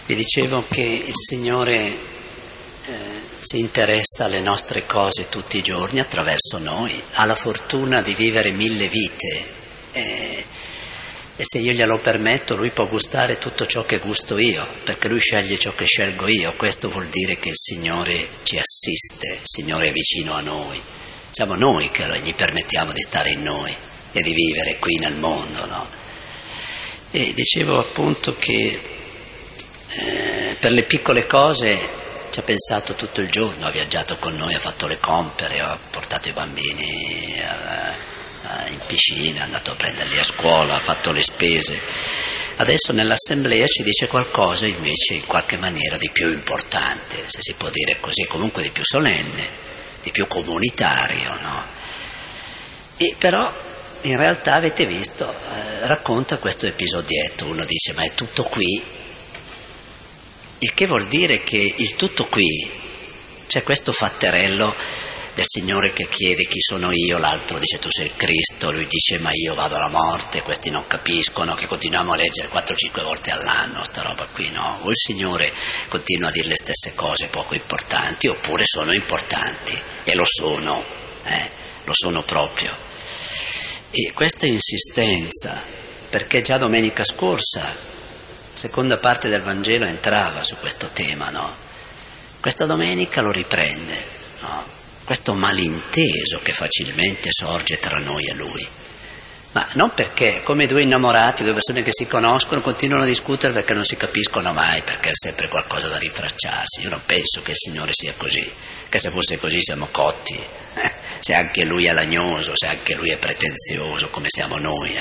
Vi dicevo che il Signore si interessa alle nostre cose tutti i giorni attraverso noi, ha la fortuna di vivere 1000 vite e se io glielo permetto Lui può gustare tutto ciò che gusto io, perché Lui sceglie ciò che scelgo io. Questo vuol dire che il Signore ci assiste, il Signore è vicino a noi, siamo noi che gli permettiamo di stare in noi e di vivere qui nel mondo, no? E dicevo appunto che per le piccole cose ci ha pensato tutto il giorno, ha viaggiato con noi, ha fatto le compere, ha portato i bambini in piscina, è andato a prenderli a scuola, ha fatto le spese. Adesso nell'assemblea ci dice qualcosa invece in qualche maniera di più importante, se si può dire così, comunque di più solenne, di più comunitario, no? E però in realtà avete visto, racconta questo episodietto, uno dice ma è tutto qui? Il che vuol dire che il tutto qui, c'è questo fatterello del Signore che chiede chi sono io, l'altro dice tu sei il Cristo, lui dice ma io vado alla morte, questi non capiscono, che continuiamo a leggere 4-5 volte all'anno sta roba qui, no? O il Signore continua a dire le stesse cose poco importanti, oppure sono importanti, e lo sono proprio. E questa insistenza, perché già domenica scorsa seconda parte del Vangelo entrava su questo tema, no? Questa domenica lo riprende, no? Questo malinteso che facilmente sorge tra noi e Lui, ma non perché come due innamorati, due persone che si conoscono continuano a discutere perché non si capiscono mai, perché è sempre qualcosa da rinfacciarsi. Io non penso che il Signore sia così, che se fosse così siamo cotti, se anche Lui è lagnoso, se anche Lui è pretenzioso come siamo noi,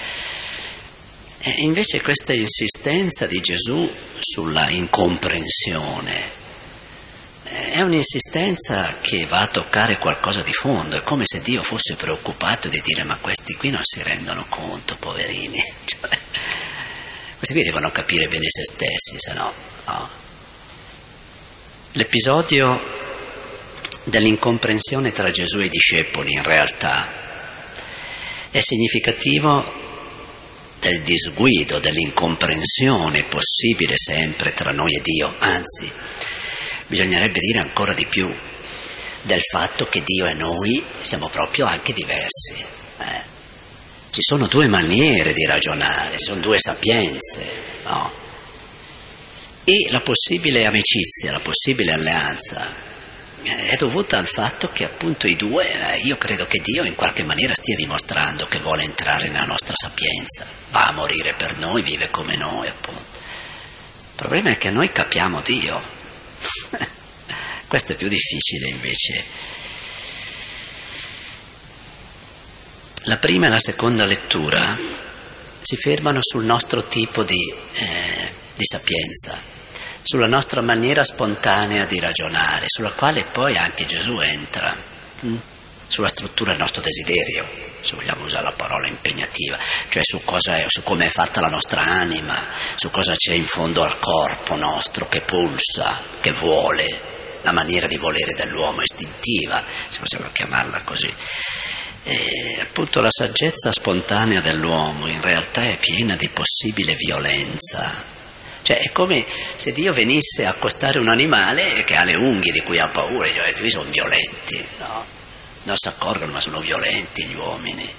E invece questa insistenza di Gesù sulla incomprensione è un'insistenza che va a toccare qualcosa di fondo, è come se Dio fosse preoccupato di dire ma questi qui non si rendono conto, poverini, questi qui devono capire bene se stessi, se no. L'episodio dell'incomprensione tra Gesù e i discepoli in realtà è significativo del disguido, dell'incomprensione possibile sempre tra noi e Dio, anzi bisognerebbe dire ancora di più del fatto che Dio e noi siamo proprio anche diversi. Ci sono due maniere di ragionare, ci sono due sapienze, no? E la possibile amicizia, la possibile alleanza è dovuta al fatto che appunto i due, io credo che Dio in qualche maniera stia dimostrando che vuole entrare nella nostra sapienza, va a morire per noi, vive come noi appunto. Il problema è che noi capiamo Dio, questo è più difficile invece. La prima e la seconda lettura si fermano sul nostro tipo di sapienza, sulla nostra maniera spontanea di ragionare, sulla quale poi anche Gesù entra, sulla struttura del nostro desiderio, se vogliamo usare la parola impegnativa, cioè su come è fatta la nostra anima, su cosa c'è in fondo al corpo nostro che pulsa, che vuole, la maniera di volere dell'uomo istintiva, se possiamo chiamarla così. E appunto la saggezza spontanea dell'uomo in realtà è piena di possibile violenza. Cioè è come se Dio venisse a accostare un animale che ha le unghie di cui ha paura, cioè questi sono violenti, no? Non si accorgono ma sono violenti gli uomini.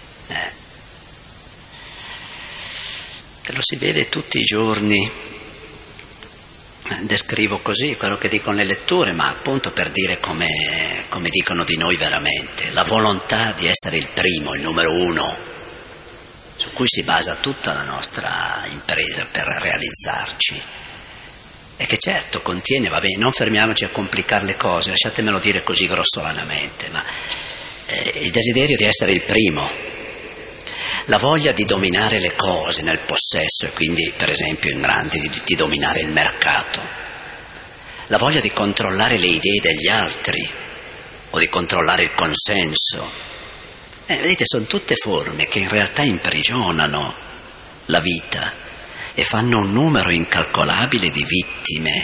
Che lo si vede tutti i giorni, descrivo così quello che dicono le letture, ma appunto per dire come dicono di noi veramente, la volontà di essere il primo, il numero uno, su cui si basa tutta la nostra impresa per realizzarci, e che certo contiene, va bene, non fermiamoci a complicare le cose, lasciatemelo dire così grossolanamente, ma il desiderio di essere il primo, la voglia di dominare le cose nel possesso e quindi per esempio in grande di dominare il mercato, la voglia di controllare le idee degli altri o di controllare il consenso. Vedete, sono tutte forme che in realtà imprigionano la vita e fanno un numero incalcolabile di vittime.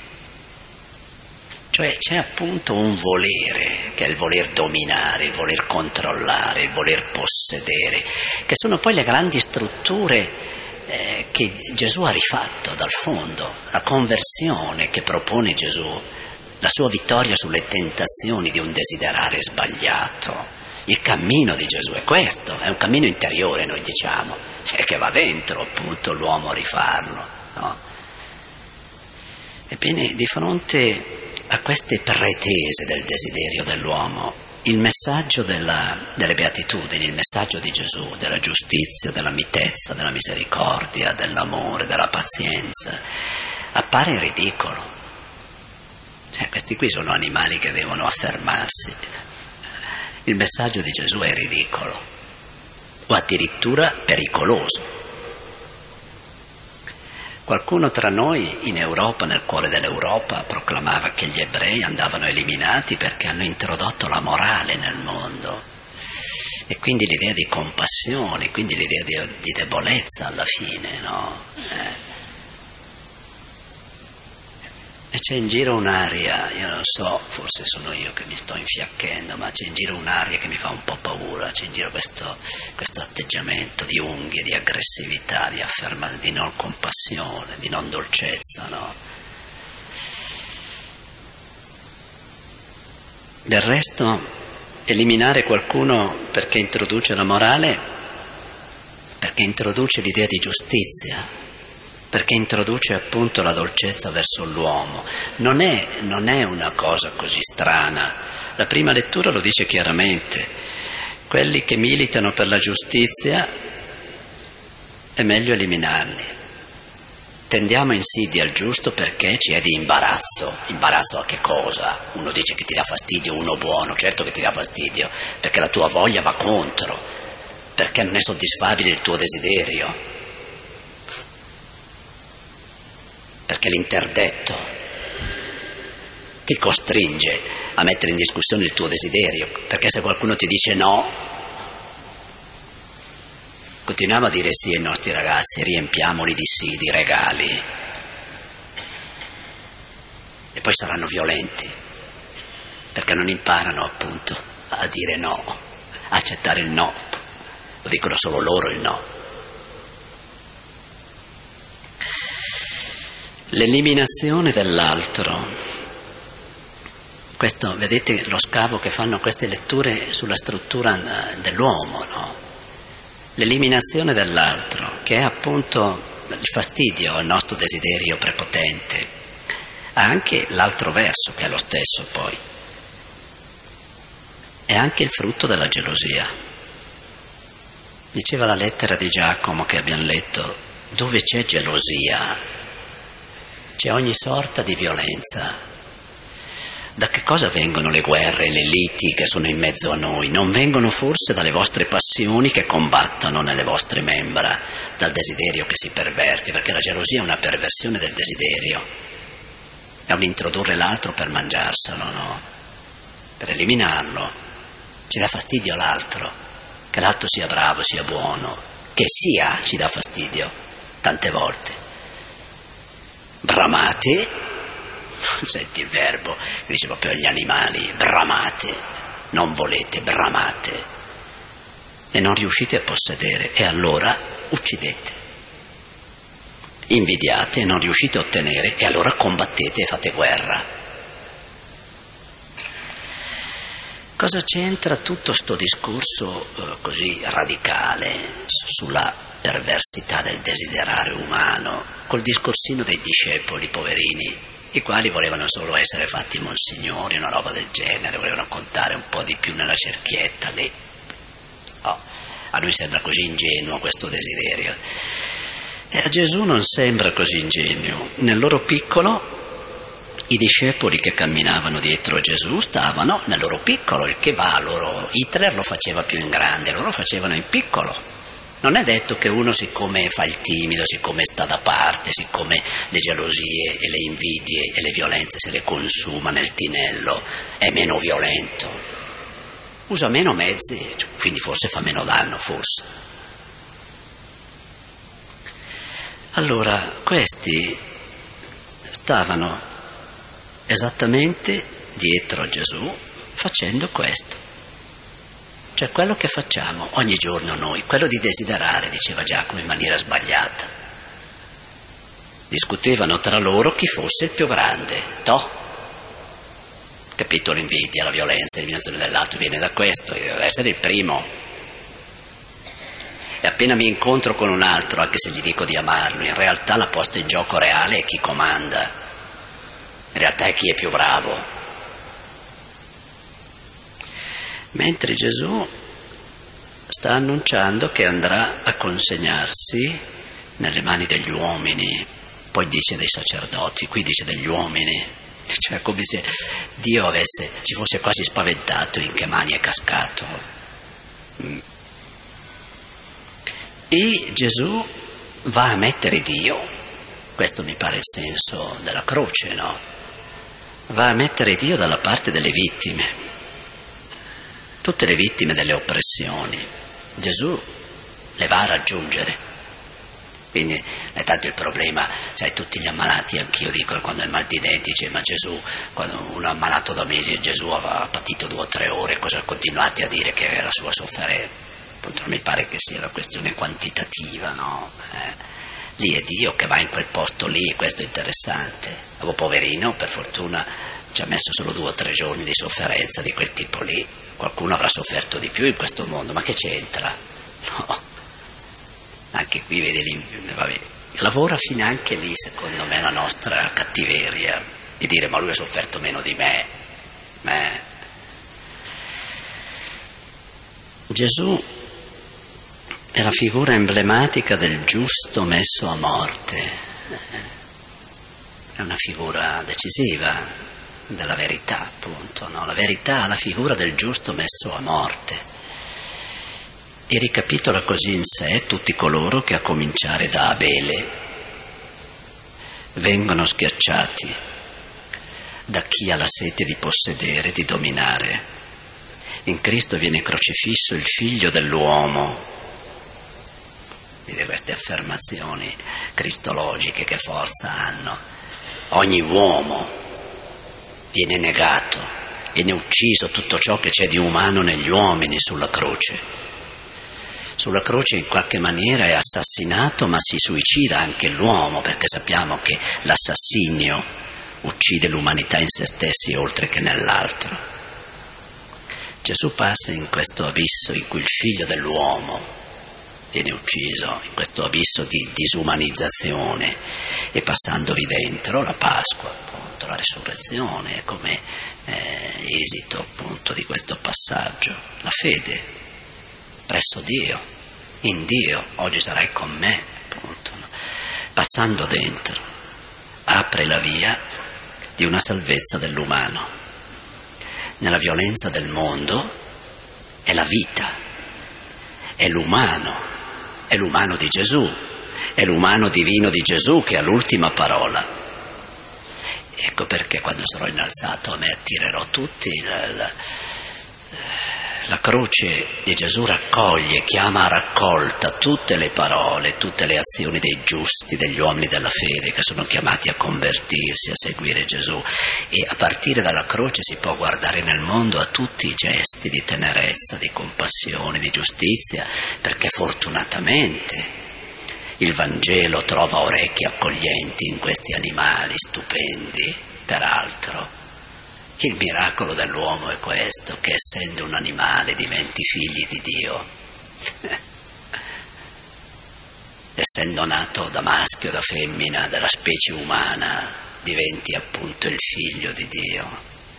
Cioè c'è appunto un volere, che è il voler dominare, il voler controllare, il voler possedere, che sono poi le grandi strutture che Gesù ha rifatto dal fondo, la conversione che propone Gesù, la sua vittoria sulle tentazioni di un desiderare sbagliato. Il cammino di Gesù è questo, è un cammino interiore, noi diciamo, che va dentro appunto l'uomo a rifarlo, no? Ebbene, di fronte a queste pretese del desiderio dell'uomo, il messaggio delle beatitudini, il messaggio di Gesù, della giustizia, della mitezza, della misericordia, dell'amore, della pazienza, appare ridicolo. Cioè, questi qui sono animali che devono affermarsi. Il messaggio di Gesù è ridicolo o addirittura pericoloso. Qualcuno tra noi in Europa, nel cuore dell'Europa, proclamava che gli ebrei andavano eliminati perché hanno introdotto la morale nel mondo e quindi l'idea di compassione, quindi l'idea di debolezza alla fine, no? E c'è in giro un'aria, io non so, forse sono io che mi sto infiacchendo, ma c'è in giro un'aria che mi fa un po' paura, c'è in giro questo atteggiamento di unghie, di aggressività, di non compassione, di non dolcezza, no? Del resto, eliminare qualcuno perché introduce la morale, perché introduce l'idea di giustizia, perché introduce appunto la dolcezza verso l'uomo. Non è una cosa così strana. La prima lettura lo dice chiaramente. Quelli che militano per la giustizia è meglio eliminarli. Tendiamo insidia al giusto perché ci è di imbarazzo. Imbarazzo a che cosa? Uno dice che ti dà fastidio, uno buono, certo che ti dà fastidio, perché la tua voglia va contro, perché non è soddisfabile il tuo desiderio. Perché l'interdetto ti costringe a mettere in discussione il tuo desiderio, perché se qualcuno ti dice no, continuiamo a dire sì ai nostri ragazzi, riempiamoli di sì, di regali, e poi saranno violenti, perché non imparano appunto a dire no, a accettare il no, lo dicono solo loro il no. L'eliminazione dell'altro, questo vedete lo scavo che fanno queste letture sulla struttura dell'uomo, no? L'eliminazione dell'altro, che è appunto il fastidio al nostro desiderio prepotente, ha anche l'altro verso che è lo stesso poi, è anche il frutto della gelosia. Diceva la lettera di Giacomo che abbiamo letto, dove c'è gelosia c'è ogni sorta di violenza. Da che cosa vengono le guerre, le liti che sono in mezzo a noi? Non vengono forse dalle vostre passioni che combattono nelle vostre membra, dal desiderio che si perverte, perché la gelosia è una perversione del desiderio, è un introdurre l'altro per mangiarselo, no? Per eliminarlo. Ci dà fastidio l'altro, che l'altro sia bravo, sia buono, che sia ci dà fastidio, tante volte. Bramate, senti il verbo che dice proprio agli animali, bramate, non volete, bramate, e non riuscite a possedere, e allora uccidete. Invidiate e non riuscite a ottenere, e allora combattete e fate guerra. Cosa c'entra tutto sto discorso così radicale sulla perversità del desiderare umano col discorsino dei discepoli poverini, i quali volevano solo essere fatti monsignori, una roba del genere, volevano contare un po' di più nella cerchietta lì. Oh, a noi sembra così ingenuo questo desiderio, e a Gesù non sembra così ingenuo. Nel loro piccolo i discepoli che camminavano dietro a Gesù stavano nel loro piccolo, il che va loro. Hitler lo faceva più in grande, loro facevano in piccolo. Non è detto che uno, siccome fa il timido, siccome sta da parte, siccome le gelosie e le invidie e le violenze se le consuma nel tinello, è meno violento. Usa meno mezzi, quindi forse fa meno danno, forse. Allora, questi stavano esattamente dietro a Gesù facendo questo. Cioè quello che facciamo ogni giorno noi, quello di desiderare, diceva Giacomo in maniera sbagliata. discutevano tra loro chi fosse il più grande. Capito l'invidia, la violenza, l'eliminazione dell'altro viene da questo, io devo essere il primo. E appena mi incontro con un altro, anche se gli dico di amarlo, in realtà la posta in gioco reale è chi comanda, in realtà è chi è più bravo. Mentre Gesù sta annunciando che andrà a consegnarsi nelle mani degli uomini, poi dice dei sacerdoti, qui dice degli uomini, cioè come se Dio si fosse quasi spaventato in che mani è cascato. E Gesù va a mettere Dio, questo mi pare il senso della croce, no? Va a mettere Dio dalla parte delle vittime, tutte le vittime delle oppressioni. Gesù le va a raggiungere. Quindi non è tanto il problema, sai, tutti gli ammalati, anch'io dico quando è il mal di denti, dice, ma Gesù, quando uno è ammalato da mesi, Gesù aveva patito 2 o 3 ore, cosa continuate a dire che è la sua sofferenza? Appunto non mi pare che sia una questione quantitativa, no? Lì è Dio che va in quel posto lì, questo è interessante. Avevo poverino, per fortuna ci ha messo solo 2 o 3 giorni di sofferenza di quel tipo lì. Qualcuno avrà sofferto di più in questo mondo, ma che c'entra? No. Anche qui vedi vabbè, lavora fino anche lì secondo me la nostra cattiveria di dire ma lui ha sofferto meno di me. Gesù è la figura emblematica del giusto messo a morte, è una figura decisiva della verità, appunto, no? La verità ha la figura del giusto messo a morte. E ricapitola così in sé tutti coloro che, a cominciare da Abele, vengono schiacciati da chi ha la sete di possedere, di dominare. In Cristo viene crocifisso il figlio dell'uomo. Vedete queste affermazioni cristologiche che forza hanno. Ogni uomo viene negato, viene ucciso tutto ciò che c'è di umano negli uomini sulla croce. Sulla croce in qualche maniera è assassinato, ma si suicida anche l'uomo, perché sappiamo che l'assassinio uccide l'umanità in se stessi oltre che nell'altro. Gesù passa in questo abisso in cui il figlio dell'uomo viene ucciso, in questo abisso di disumanizzazione, e passandovi dentro la Pasqua, appunto, la resurrezione, come esito appunto di questo passaggio, la fede presso Dio, in Dio, oggi sarai con me, appunto, no? Passando dentro, apre la via di una salvezza dell'umano. Nella violenza del mondo è la vita, è l'umano di Gesù, è l'umano divino di Gesù che ha l'ultima parola. Ecco perché quando sarò innalzato a me attirerò tutti. La croce di Gesù raccoglie, chiama a raccolta tutte le parole, tutte le azioni dei giusti, degli uomini della fede che sono chiamati a convertirsi, a seguire Gesù, e a partire dalla croce si può guardare nel mondo a tutti i gesti di tenerezza, di compassione, di giustizia, perché fortunatamente il Vangelo trova orecchie accoglienti in questi animali stupendi, peraltro. Il miracolo dell'uomo è questo, che essendo un animale diventi figli di Dio. Essendo nato da maschio, da femmina, dalla specie umana, diventi appunto il figlio di Dio.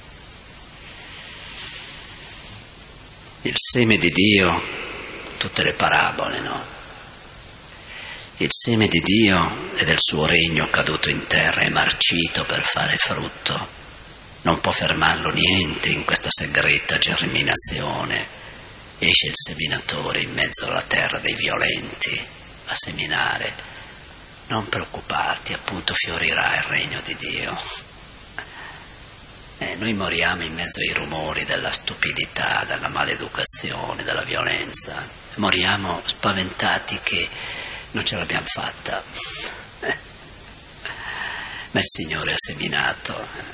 Il seme di Dio, tutte le parabole, no? Il seme di Dio è del suo regno caduto in terra e marcito per fare frutto. Non può fermarlo niente in questa segreta germinazione. Esce il seminatore in mezzo alla terra dei violenti a seminare. Non preoccuparti, appunto fiorirà il regno di Dio. Noi moriamo in mezzo ai rumori della stupidità, della maleducazione, della violenza. Moriamo spaventati che non ce l'abbiamo fatta. Ma il Signore ha seminato.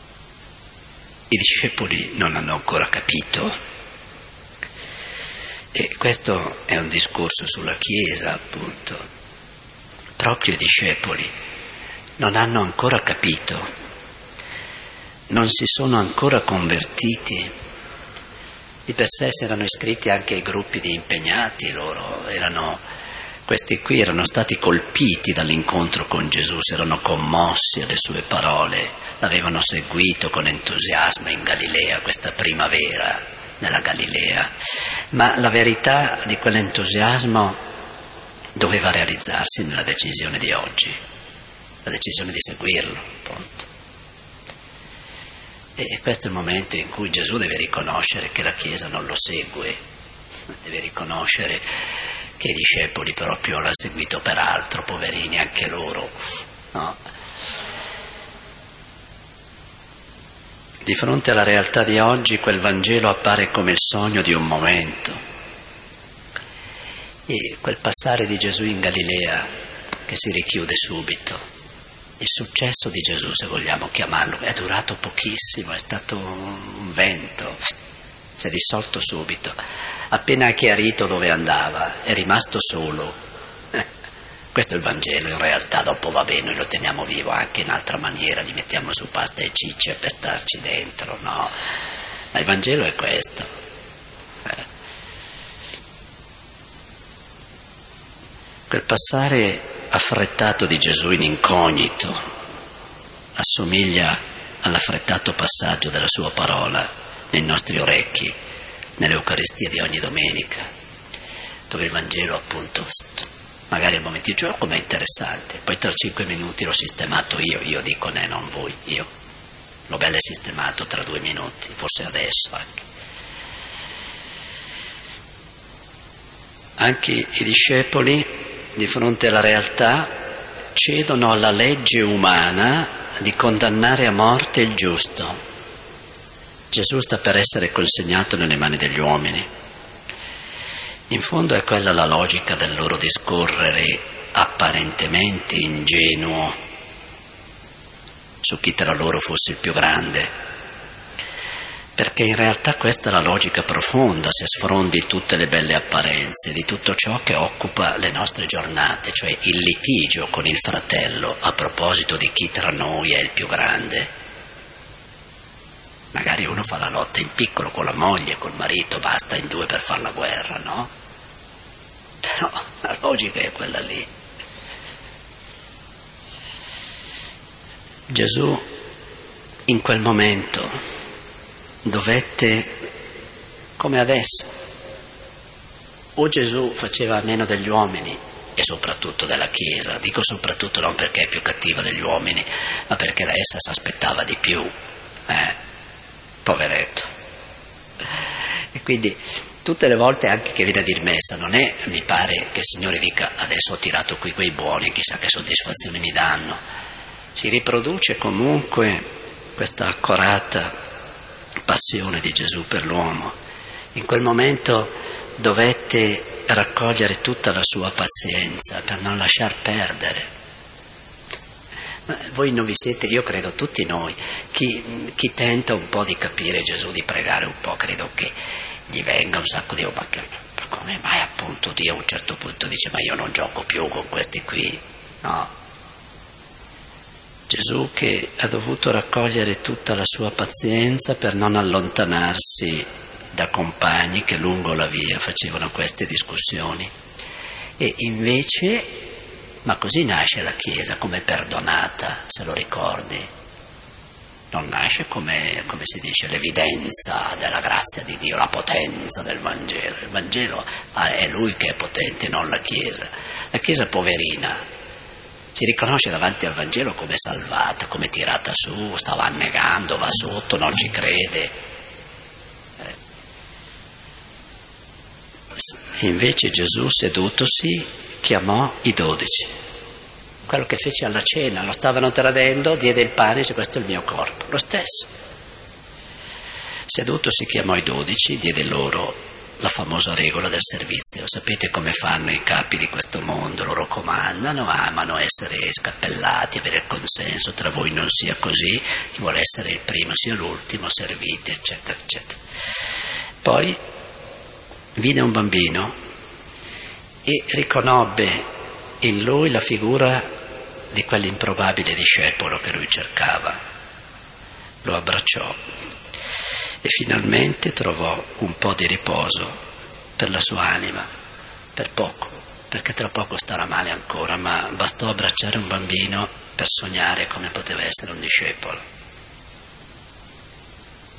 I discepoli non hanno ancora capito E questo è un discorso sulla Chiesa, appunto. Proprio i discepoli non hanno ancora capito, non si sono ancora convertiti. Di per sé si erano iscritti anche ai gruppi di impegnati, questi qui erano stati colpiti dall'incontro con Gesù, si erano commossi alle sue parole, l'avevano seguito con entusiasmo in Galilea, questa primavera nella Galilea, ma la verità di quell'entusiasmo doveva realizzarsi nella decisione di oggi, la decisione di seguirlo, appunto. E questo è il momento in cui Gesù deve riconoscere che la Chiesa non lo segue, deve riconoscere che i discepoli proprio l'hanno seguito per altro, poverini anche loro, no? Di fronte alla realtà di oggi quel Vangelo appare come il sogno di un momento, e quel passare di Gesù in Galilea che si richiude subito, il successo di Gesù, se vogliamo chiamarlo, è durato pochissimo, è stato un vento, si è dissolto subito, appena ha chiarito dove andava, è rimasto solo. Questo è il Vangelo, in realtà dopo va bene, noi lo teniamo vivo anche in altra maniera, gli mettiamo su pasta e ciccia per starci dentro, no? Ma il Vangelo è questo. Quel passare affrettato di Gesù in incognito assomiglia all'affrettato passaggio della sua parola nei nostri orecchi, nell'Eucaristia di ogni domenica, dove il Vangelo appunto magari al momento di gioco com'è interessante, poi tra 5 minuti l'ho sistemato io dico non voi, io l'ho bello sistemato tra 2 minuti, forse adesso anche i discepoli di fronte alla realtà cedono alla legge umana di condannare a morte il giusto. Gesù sta per essere consegnato nelle mani degli uomini. In fondo è quella la logica del loro discorrere apparentemente ingenuo su chi tra loro fosse il più grande, perché in realtà questa è la logica profonda, se sfrondi tutte le belle apparenze di tutto ciò che occupa le nostre giornate, cioè il litigio con il fratello a proposito di chi tra noi è il più grande. Magari uno fa la lotta in piccolo con la moglie, col marito, basta in 2 per far la guerra, no? Però la logica è quella lì. Gesù in quel momento dovette, come adesso, o Gesù faceva a meno degli uomini e soprattutto della Chiesa, dico soprattutto non perché è più cattiva degli uomini, ma perché da essa si aspettava di più, poveretto. E quindi tutte le volte anche che viene a dir messa, non è, mi pare, che il Signore dica adesso ho tirato qui quei buoni, chissà che soddisfazione mi danno. Si riproduce comunque questa accorata passione di Gesù per l'uomo. In quel momento dovette raccogliere tutta la sua pazienza per non lasciar perdere. Voi non vi siete, io credo tutti noi, chi tenta un po' di capire Gesù, di pregare un po', credo che gli venga un sacco di ma come mai appunto Dio a un certo punto dice ma io non gioco più con questi qui, no? Gesù che ha dovuto raccogliere tutta la sua pazienza per non allontanarsi da compagni che lungo la via facevano queste discussioni. E invece, ma così nasce la Chiesa, come perdonata, se lo ricordi. Non nasce come si dice, l'evidenza della grazia di Dio, la potenza del Vangelo. Il Vangelo è Lui che è potente, non la Chiesa. La Chiesa poverina si riconosce davanti al Vangelo come salvata, come tirata su, stava annegando, va sotto, non ci crede. Invece Gesù, sedutosi, chiamò i 12. Quello che fece alla cena, lo stavano tradendo, diede il pane e disse questo è il mio corpo, lo stesso. Sedutosi chiamò i 12, diede loro la famosa regola del servizio. Sapete come fanno i capi di questo mondo? Loro comandano, amano essere scappellati, avere il consenso, tra voi non sia così, chi vuole essere il primo sia l'ultimo, servite, eccetera, eccetera. Poi vide un bambino e riconobbe in lui la figura di quell'improbabile discepolo che lui cercava. Lo abbracciò e finalmente trovò un po' di riposo per la sua anima, per poco, perché tra poco starà male ancora, ma bastò abbracciare un bambino per sognare come poteva essere un discepolo.